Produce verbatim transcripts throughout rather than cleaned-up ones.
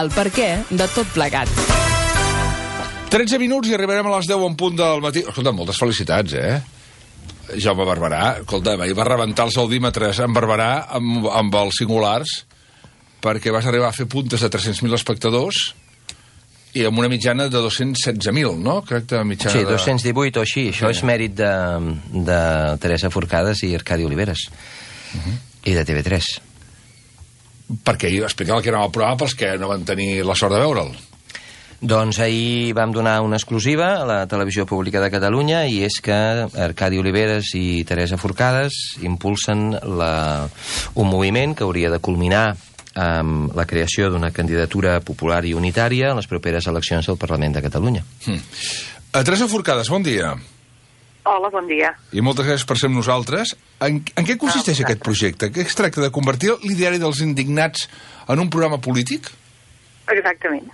el perquè de tot plegat. tretze minuts i arribarem a les deu en punt del matí. Escolta, moltes felicitats, eh? Jaume Barberà, escolta, ahir va rebentar els audímetres en Barberà amb, amb els singulars perquè vas arribar a fer puntes de tres-cents mil espectadors i amb una mitjana de dos-cents setze mil, no? Crec que mitjana sí, de... dos-cents divuit o així. Això sí. És mèrit de, de Teresa Forcades i Arcadi Oliveres. Uh-huh. I de T V tres. Perquè ahir explicava que era el programa pels que no van tenir la sort de veure'l. Doncs ahir vam donar una exclusiva a la Televisió Pública de Catalunya i és que Arcadi Oliveres i Teresa Forcades impulsen la, un moviment que hauria de culminar amb la creació d'una candidatura popular i unitària a les properes eleccions del Parlament de Catalunya. Hmm. Teresa Forcades, bon dia. Hola, bon dia. I moltes gràcies per ser amb nosaltres. En, en què consisteix ah, aquest projecte? Què es tracta de convertir l'ideari dels indignats en un programa polític? Exactament.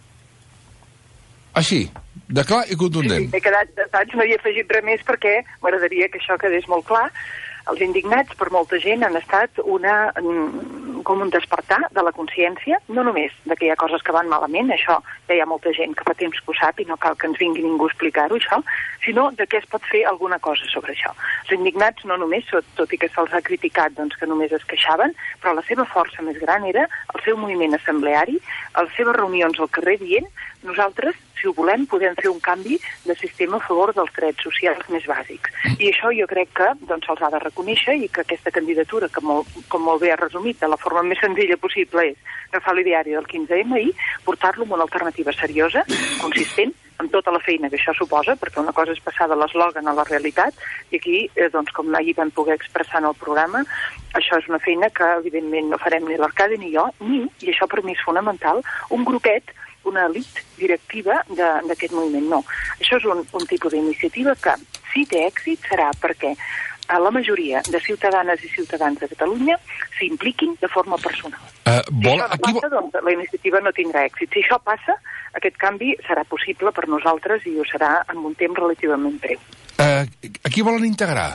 Així, de clar i contundent. Sí, sí, he quedat, saps, no hi he afegit res més perquè m'agradaria que això quedés molt clar. Els indignats, per molta gent, han estat una, com un despertar de la consciència, no només de que hi ha coses que van malament, això ja hi ha molta gent que fa temps que ho sap i no cal que ens vingui ningú a explicar-ho, això, sinó de què es pot fer alguna cosa sobre això. Els indignats no només, tot i que se'ls ha criticat doncs, que només es queixaven, però la seva força més gran era el seu moviment assembleari, les seves reunions al carrer dient nosaltres, si ho volem, podem fer un canvi de sistema a favor dels drets socials més bàsics. I això jo crec que doncs, se'ls ha de reconèixer i que aquesta candidatura, que molt, com molt bé ha resumit, de la forma més senzilla possible és agafar l'ideari del quinze ema i portar-lo amb una alternativa seriosa, consistent, amb tota la feina que això suposa, perquè una cosa és passar de l'eslògan a la realitat, i aquí, eh, doncs, com ahir vam poder expressar en el programa, això és una feina que, evidentment, no farem ni l'Arcadi ni jo, ni, i això per mi és fonamental, un grupet, una elit directiva d'aquest moviment. No. Això és un, un tipus d'iniciativa que, si té èxit, serà perquè la majoria de ciutadanes i ciutadans de Catalunya s'impliquin de forma personal. Uh, vol... Si això no passa, Aquí... doncs la iniciativa no tindrà èxit. Si això passa, aquest canvi serà possible per nosaltres i ho serà en un temps relativament breu. Uh, a qui volen integrar?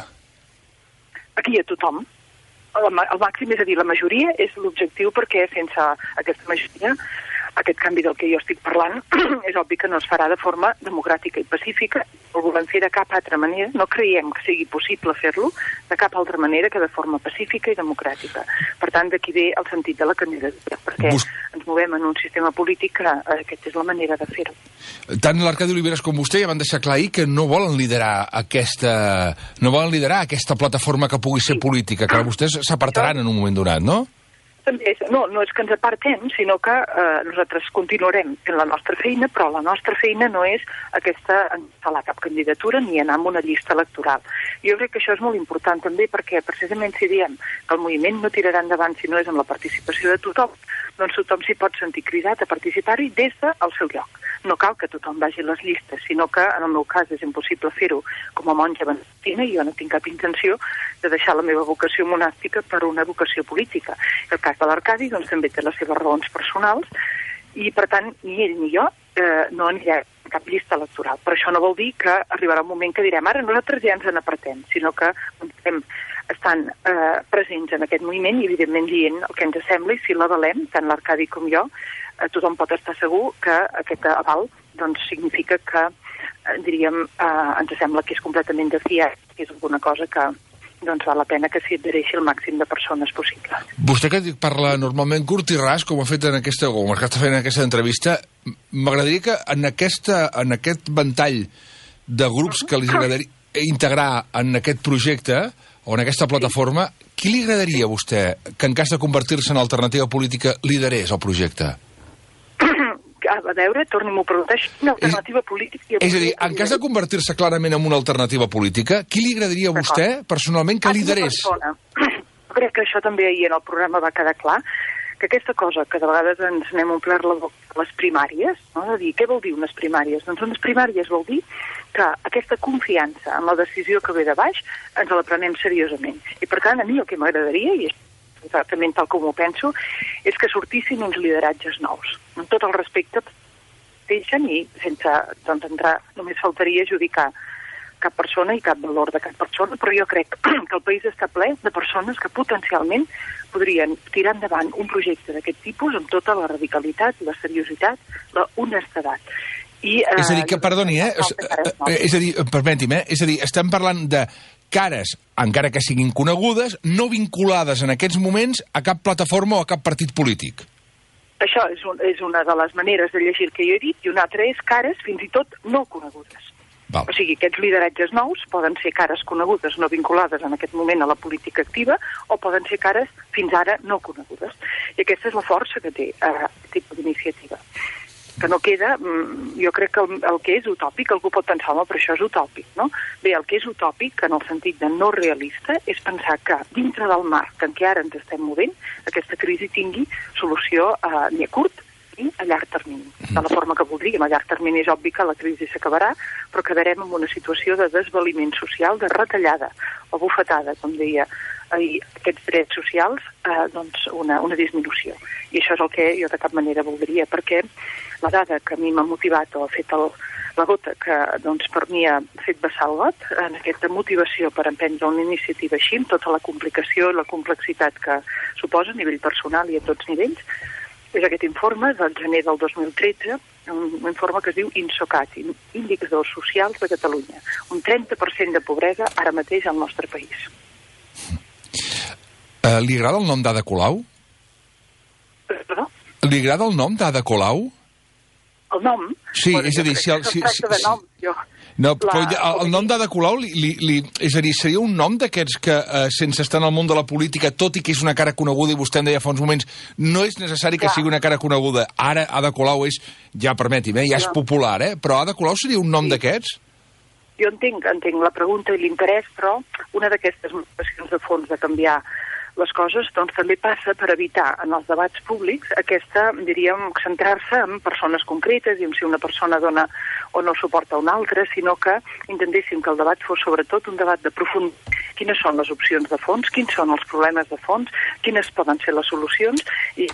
Aquí a tothom. El, el màxim, és a dir, la majoria és l'objectiu perquè sense aquesta majoria aquest canvi del que jo estic parlant és obvi que no es farà de forma democràtica i pacífica, ho volem fer de cap altra manera, no creiem que sigui possible fer-lo de cap altra manera que de forma pacífica i democràtica. Per tant, d'aquí ve el sentit de la candidatura, perquè Bus... ens movem en un sistema polític que aquesta és la manera de fer-ho. Tant l'Arcadi Oliveres com vostè ja van deixar clar ahir que no volen liderar aquesta, no volen liderar aquesta plataforma que pugui ser sí. política, que vostès s'apartaran en un moment donat, no? També, no, no és que ens apartem, sinó que eh, nosaltres continuarem fent la nostra feina, però la nostra feina no és aquesta instal·lar cap candidatura ni anar amb una llista electoral. Jo crec que això és molt important també perquè precisament si diem que el moviment no tirarà endavant si no és amb la participació de tothom, doncs tothom s'hi pot sentir cridat a participar-hi des del seu lloc. No cal que tothom vagi a les llistes, sinó que en el meu cas és impossible fer-ho com a monja benedictina i jo no tinc cap intenció de deixar la meva vocació monàstica per una vocació política. El cas de l'Arcadi doncs, també té les seves raons personals i, per tant, ni ell ni jo eh, no anirem a cap llista electoral. Però això no vol dir que arribarà un moment que direm ara nosaltres ja ens n'apartem, sinó que estem estan eh, presents en aquest moviment i, evidentment, dient el que ens sembla i si l'avalem, tant l'Arcadi com jo, eh, tothom pot estar segur que aquest aval doncs, significa que, eh, diríem, eh, ens sembla que és completament de fiar, que és alguna cosa que doncs val la pena que s'hi adhereixi el màxim de persones possible. Vostè que parla normalment curt i ras, com ha fet en aquesta, com està fent en aquesta entrevista, m'agradaria que en, aquesta, en aquest ventall de grups que li agradaria integrar en aquest projecte o en aquesta plataforma, qui li agradaria a vostè que en cas de convertir-se en alternativa política liderés el projecte? A veure, torni-m'ho a preguntar, una alternativa és, política... És a dir, en cas de convertir-se clarament en una alternativa política, qui li agradaria a vostè, personalment, que liderés? Crec que això també ahir en el programa va quedar clar, que aquesta cosa que de vegades ens anem a omplir la boca, les primàries, no? De dir, què vol dir unes primàries? Doncs unes primàries vol dir que aquesta confiança en la decisió que ve de baix ens la prenem seriosament. I per tant, a mi el que m'agradaria, i és exactament tal com ho penso, és que sortissin uns lideratges nous. Amb tot el respecte deixen i sense doncs, entrar, només faltaria judicar cap persona i cap valor de cap persona, però jo crec que el país està ple de persones que potencialment podrien tirar endavant un projecte d'aquest tipus amb tota la radicalitat, la seriositat, la honestedat. I, eh, és a dir, que, perdoni, eh? És, és a dir, permeti'm, eh? És a dir, estem parlant de cares, encara que siguin conegudes, no vinculades en aquests moments a cap plataforma o a cap partit polític. Això és, un, és una de les maneres de llegir que jo he dit, i una altra és cares fins i tot no conegudes. Val. O sigui, aquests lideratges nous poden ser cares conegudes, no vinculades en aquest moment a la política activa, o poden ser cares fins ara no conegudes. I aquesta és la força que té aquest uh, tipus d'iniciativa. Que no queda, jo crec que el, el que és utòpic, algú pot pensar, home, però això és utòpic, no? Bé, el que és utòpic, en el sentit de no realista, és pensar que dintre del marc en què ara ens estem movent, aquesta crisi tingui solució uh, ni a curt ni a llarg termini. De la forma que voldríem. A llarg termini és obvi que la crisi s'acabarà, però quedarem en una situació de desvaliment social, de retallada o bufetada, com deia ahir, aquests drets socials, eh, doncs una, una disminució. I això és el que jo de cap manera voldria, perquè la dada que a mi m'ha motivat o ha fet el, la gota que doncs, per mi ha fet vessar el got en aquesta motivació per emprendre una iniciativa així, amb tota la complicació i la complexitat que suposa a nivell personal i a tots nivells, és aquest informe del gener del dos mil tretze, un informe que es diu INSOCAT, Indicadors Socials de Catalunya. Un trenta per cent de pobresa ara mateix al nostre país. Uh, li agrada el nom d'Ada Colau? Perdó? Li agrada el nom d'Ada Colau? El nom? Sí, bueno, és a dir, si... El, si, si, de nom, jo... No, la... però el, el nom d'Ada Colau, li, li, li, és a dir, seria un nom d'aquests que, eh, sense estar en el món de la política, tot i que és una cara coneguda, i vostè em deia fa uns moments, no és necessari que Clar. sigui una cara coneguda. Ara Ada Colau és, ja permeti'm, eh, ja és popular, eh? Però Ada Colau seria un nom sí. d'aquests? Jo entenc, entenc la pregunta i l'interès, però una d'aquestes motivacions de fons de canviar les coses doncs, també passa per evitar en els debats públics aquesta, diríem, centrar-se en persones concretes i en si una persona dona o no suporta una altra, sinó que intentéssim que el debat fos sobretot un debat de profunditat. Quines són les opcions de fons, quins són els problemes de fons, quines poden ser les solucions, i,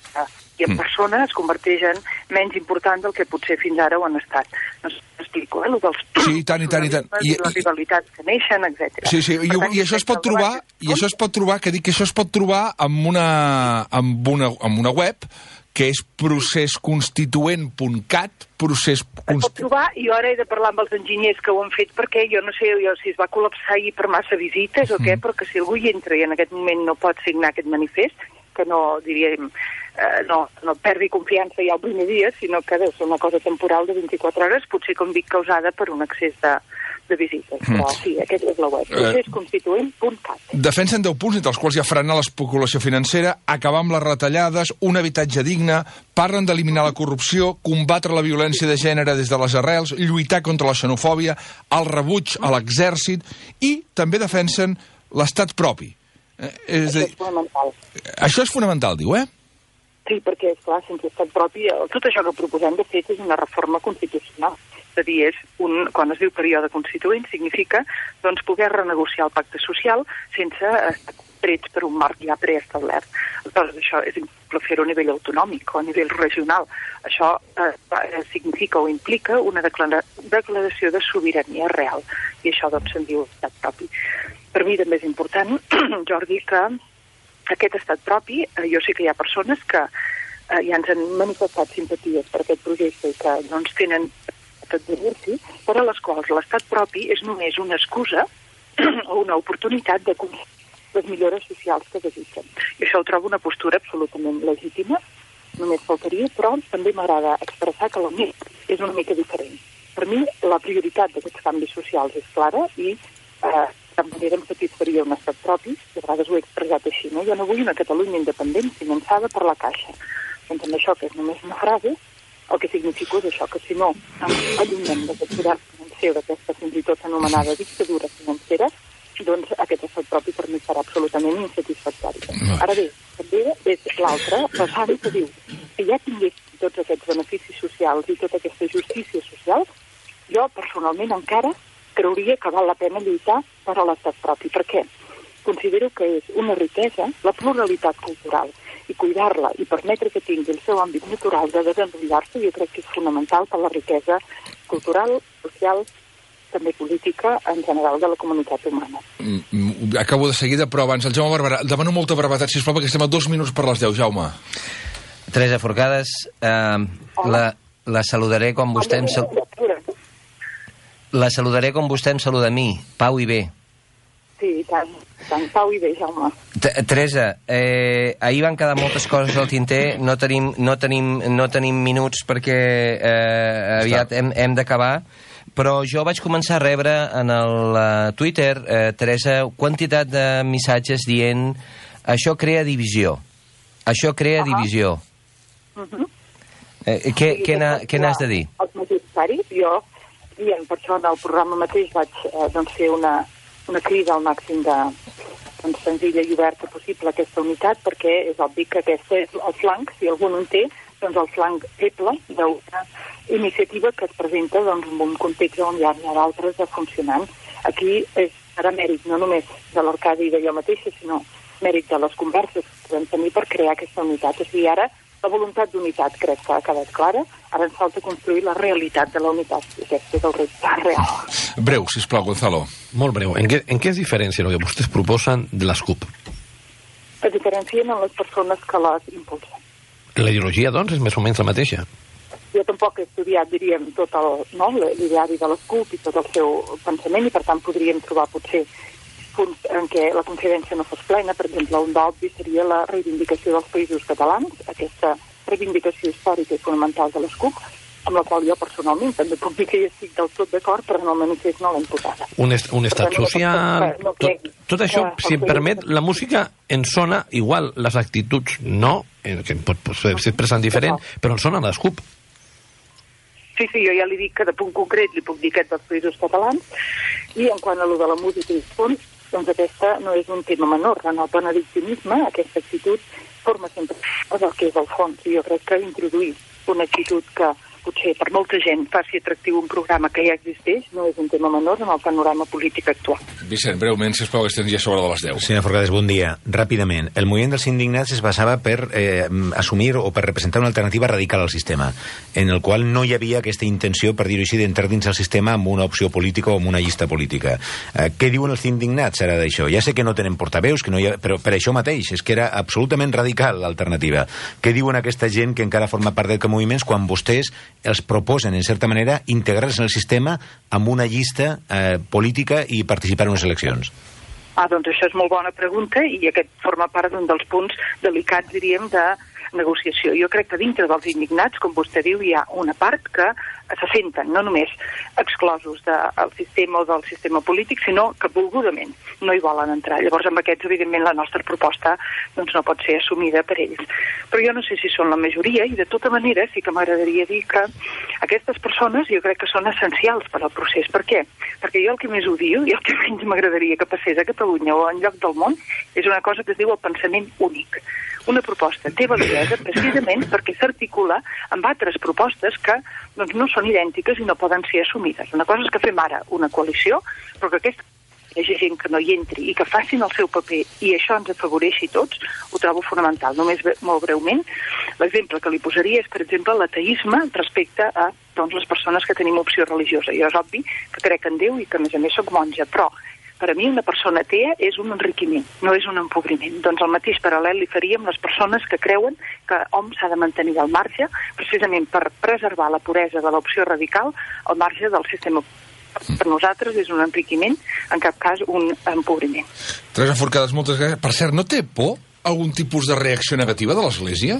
i en persona es converteix en menys important del que potser fins ara ho han estat. No sé, explico, eh, el dels... Sí, i tant, i tant, i tant. I, i les rivalitats que neixen, etcètera. Sí, sí, i, tant, i això es pot trobar, i això es pot trobar, que dic que això es pot trobar amb una, amb una, amb una web que és procés constituent punt cat, procés... Es pot trobar, i jo ara he de parlar amb els enginyers que ho han fet, perquè jo no sé jo, si es va col·lapsar ahir per massa visites o mm. què, però que si algú hi entra i en aquest moment no pot signar aquest manifest, que no, diríem, eh, no, no perdi confiança ja el primer dia, sinó que deu ser una cosa temporal de vint-i-quatre hores, potser, com dic, causada per un excés de, de visites. Mm. Però sí, aquesta és la web, procés constituent punt cat. Defensen deu punts, entre els quals hi ha frenar l'especulació financera, acabar amb les retallades, un habitatge digne, parlen d'eliminar la corrupció, combatre la violència de gènere des de les arrels, lluitar contra la xenofòbia, el rebuig a l'exèrcit, i també defensen l'estat propi. Eh, és això és fonamental. Això és fonamental, diu, eh? Sí, perquè, esclar, sense estat propi, tot això que proposem, de fet, és una reforma constitucional. És a dir, és un, quan es diu període constituent, significa doncs, poder renegociar el pacte social sense estar trets per un marc ja preestablert. Aleshores, això és impossible fer-ho a nivell autonòmic o a nivell regional. Això eh, significa o implica una declara declaració de sobirania real, i això doncs, se'n diu estat propi. Per mi també és important, Jordi, que aquest estat propi, eh, jo sé que hi ha persones que eh, ja ens han manifestat simpaties per aquest projecte i que doncs, tenen aquest exercici, per a les quals l'estat propi és només una excusa o una oportunitat de construir les millores socials que desitgen. I això ho trobo una postura absolutament legítima, només faltaria, però també m'agrada expressar que la meva és una mica diferent. Per mi, la prioritat d'aquests canvis socials és clara i eh, de manera em satisfaria un estat propi, de vegades ho he expressat així, no? Jo no vull una Catalunya independent finançada per la Caixa. Doncs amb això, que és només una frase, el que significa és això, que si no ens allunyem d'aquest poder financer, d'aquesta fins i tot anomenada dictadura financera, doncs aquest estat propi per mi serà absolutament insatisfactori. Ara bé, també és l'altra vessant que diu que ja tingués tots aquests beneficis socials i tota aquesta justícia social, jo personalment encara creuria que val la pena lluitar per a l'estat propi. Per què? Considero que és una riquesa la pluralitat cultural, i cuidar-la i permetre que tingui el seu àmbit natural de desenvolupar-se, jo crec que és fonamental per la riquesa cultural, social, també política en general de la comunitat humana. Mm, acabo de seguida, però abans el Jaume Barberà. Demano molta brevetat, sisplau, perquè estem a dos minuts per les deu, Jaume. Teresa Forcades, eh, la, la saludaré com vostè em sal... La saludaré com vostè em saluda a mi, pau i bé. Sí, tant, tant pau i bé, Jaume. Teresa, eh, ahir van quedar moltes coses al tinter, no tenim, no tenim, no tenim minuts perquè eh, aviat hem, hem d'acabar, però jo vaig començar a rebre en el uh, Twitter, eh, Teresa, quantitat de missatges dient això crea divisió, això crea uh-huh. divisió. Uh-huh. Eh, què què n'has de dir? Els majoritaris, jo, dient, per això en el programa mateix vaig eh, doncs, fer una una crida al màxim de doncs, senzilla i oberta possible aquesta unitat, perquè és obvi que aquest és el flanc, si algú no en té, doncs el flanc feble d'una iniciativa que es presenta doncs, en un context on hi ha, ha d'altres de funcionant. Aquí és ara mèrit no només de l'Arcadi i de jo mateixa, sinó mèrit de les converses que vam tenir per crear aquesta unitat. O sigui, ara la voluntat d'unitat crec que ha quedat clara, ara ens falta construir la realitat de la unitat, i aquest és el repte real. Breu, sisplau, Gonzalo. Molt breu. En què, en què es diferencia el que vostès proposen de les CUP? Es diferencien en les persones que les impulsen. La ideologia, doncs, és més o menys la mateixa? Jo tampoc he estudiat, diríem, tot el, no, l'ideari de les CUP i tot el seu pensament, i per tant podríem trobar potser punts en què la coincidència no fos plena. Per exemple, un d'obvi seria la reivindicació dels països catalans, aquesta reivindicació històrica i fonamental de les CUP, amb la qual jo personalment també puc dir que hi estic del tot d'acord, però en el manifest no l'hem posada. Un, est un estat social... No, tot, tot això, si em permet, la música en sona igual, les actituds no, que pot, pot ser expressant diferent, però en sona les CUP. Sí, sí, jo ja li dic que de punt concret li puc dir aquest dels països catalans, i en quant a lo de la música i els fons, doncs aquesta no és un tema menor. En el benediccionisme, aquesta actitud forma sempre el que és el fons, i jo crec que introduir una actitud que potser per molta gent faci atractiu un programa que ja existeix no és un tema menor en el panorama polític actual. Vicent, breument, sisplau, que estem ja sobre de les deu. Senyora Forcades, bon dia. Ràpidament, el moviment dels indignats es basava per eh, assumir o per representar una alternativa radical al sistema, en el qual no hi havia aquesta intenció, per dir-ho així, d'entrar dins el sistema amb una opció política o amb una llista política. Eh, què diuen els indignats ara d'això? Ja sé que no tenen portaveus, que no hi ha, però per això mateix, és que era absolutament radical l'alternativa. Què diuen aquesta gent que encara forma part d'aquests moviments quan vostès els proposen, en certa manera, integrar-se en el sistema amb una llista eh, política i participar en unes eleccions? Ah, doncs això és molt bona pregunta, i aquest forma part d'un dels punts delicats, diríem, de negociació. Jo crec que dintre dels indignats, com vostè diu, hi ha una part que se senten no només exclosos del sistema o del sistema polític, sinó que volgudament no hi volen entrar. Llavors, amb aquests, evidentment, la nostra proposta doncs, no pot ser assumida per ells. Però jo no sé si són la majoria, i de tota manera sí que m'agradaria dir que aquestes persones jo crec que són essencials per al procés. Per què? Perquè jo el que més odio i el que menys m'agradaria que passés a Catalunya o enlloc del món és una cosa que es diu el pensament únic. Una proposta té validesa precisament perquè s'articula amb altres propostes que doncs, no són idèntiques i no poden ser assumides. Una cosa és que fem ara una coalició, però que aquesta hi hagi gent que no hi entri i que facin el seu paper i això ens afavoreixi tots, ho trobo fonamental. Només molt breument, l'exemple que li posaria és, per exemple, l'ateisme respecte a doncs, les persones que tenim opció religiosa. Jo és obvi que crec en Déu i que, a més a més, soc monja, però per a mi una persona atea és un enriquiment, no és un empobriment. Doncs el mateix paral·lel li faríem les persones que creuen que hom s'ha de mantenir al marge, precisament per preservar la puresa de l'opció radical al marge del sistema. Per nosaltres és un enriquiment, en cap cas un empobriment. Teresa Forcades, moltes gràcies. Per cert, no té por algun tipus de reacció negativa de l'Església?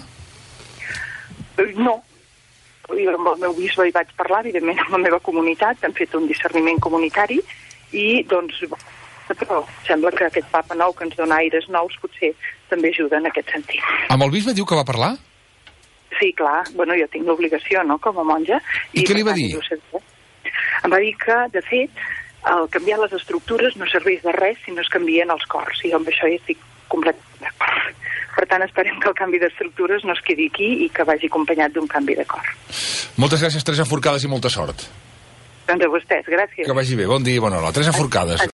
No. Jo amb el meu bisbe hi vaig parlar, evidentment, amb la meva comunitat, hem fet un discerniment comunitari, i doncs però sembla que aquest papa nou que ens dona aires nous potser també ajuda en aquest sentit. Amb el bisbe diu que va parlar? Sí, clar, bueno, jo tinc l'obligació, no?, com a monja. I, I què li va dir? Em va dir que, de fet, el canviar les estructures no serveix de res si no es canvien els cors, i amb això hi estic completament d'acord. Per tant, esperem que el canvi d'estructures no es quedi aquí i que vagi acompanyat d'un canvi de cor. Moltes gràcies, Teresa Forcades, i molta sort. Doncs a vostès, gràcies. Que vagi bé, bon dia i bona hora. Teresa Forcades.